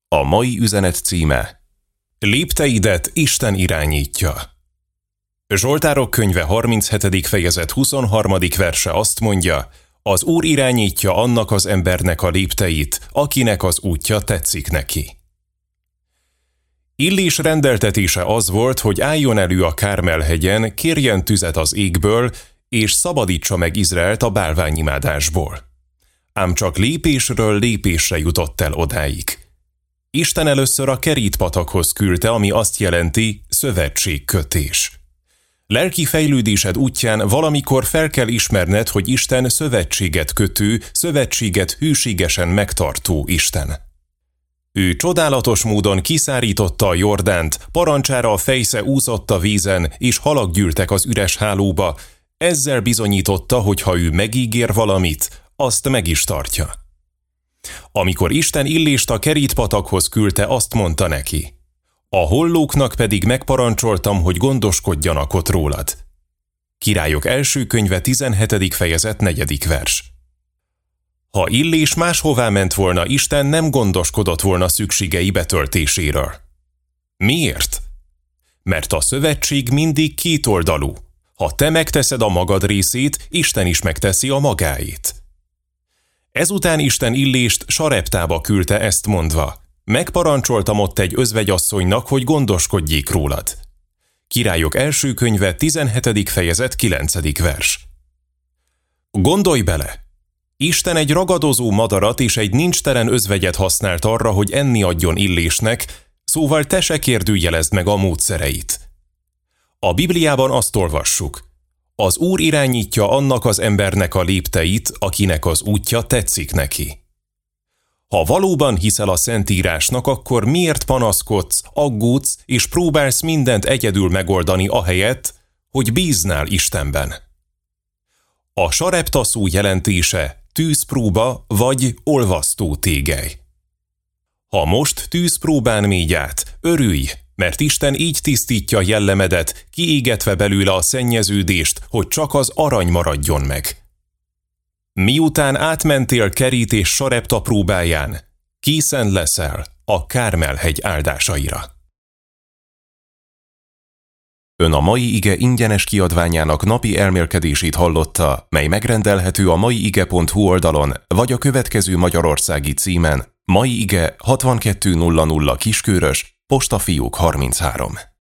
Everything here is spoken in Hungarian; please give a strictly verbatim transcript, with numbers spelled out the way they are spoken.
A mai üzenet címe: Lépteidet Isten irányítja. Zsoltárok könyve harminchetedik fejezet huszonharmadik verse azt mondja: az Úr irányítja annak az embernek a lépteit, akinek az útja tetszik neki. Illés rendeltetése az volt, hogy álljon elő a Kármel-hegyen, kérjen tüzet az égből, és szabadítsa meg Izraelt a bálványimádásból. Ám csak lépésről lépésre jutott el odáig. Isten először a Kerít-patakhoz küldte, ami azt jelenti szövetségkötés. Lelki fejlődésed útján valamikor fel kell ismerned, hogy Isten szövetséget kötő, szövetséget hűségesen megtartó Isten. Ő csodálatos módon kiszárította a Jordánt, parancsára a fejsze úszott a vízen, és halak gyűltek az üres hálóba, ezzel bizonyította, hogy ha ő megígér valamit, azt meg is tartja. Amikor Isten Illést a Kerít-patakhoz küldte, azt mondta neki: a hollóknak pedig megparancsoltam, hogy gondoskodjanak ott rólad. Királyok első könyve tizenhetedik fejezet negyedik vers. Ha Illés máshová ment volna, Isten nem gondoskodott volna szükségei betöltéséről. Miért? Mert a szövetség mindig kétoldalú. Ha te megteszed a magad részét, Isten is megteszi a magáét. Ezután Isten Illést Sareptába küldte, ezt mondva: megparancsoltam ott egy özvegyasszonynak, hogy gondoskodjék rólad. Királyok első könyve tizenhetedik fejezet kilencedik vers. Gondolj bele! Isten egy ragadozó madarat és egy nincstelen özvegyet használt arra, hogy enni adjon Illésnek, szóval te se kérdőjelezd meg a módszereit. A Bibliában azt olvassuk: az Úr irányítja annak az embernek a lépteit, akinek az útja tetszik neki. Ha valóban hiszel a Szentírásnak, akkor miért panaszkodsz, aggódsz és próbálsz mindent egyedül megoldani ahelyett, hogy bíznál Istenben? A sarepta szó jelentése tűzpróba vagy olvasztó tégely. Ha most tűzpróbán mégy át, örülj, mert Isten így tisztítja jellemedet, kiégetve belőle a szennyeződést, hogy csak az arany maradjon meg. Miután átmentél Kerít és Sarepta próbáján, készen leszel a Kármel-hegy áldásaira. Ön a mai ige ingyenes kiadványának napi elmélkedését hallotta, mely megrendelhető a maiige pont hu oldalon, vagy a következő magyarországi címen: Mai Ige hatvankettő nulla nulla Kiskörös, Postafiók harminchárom.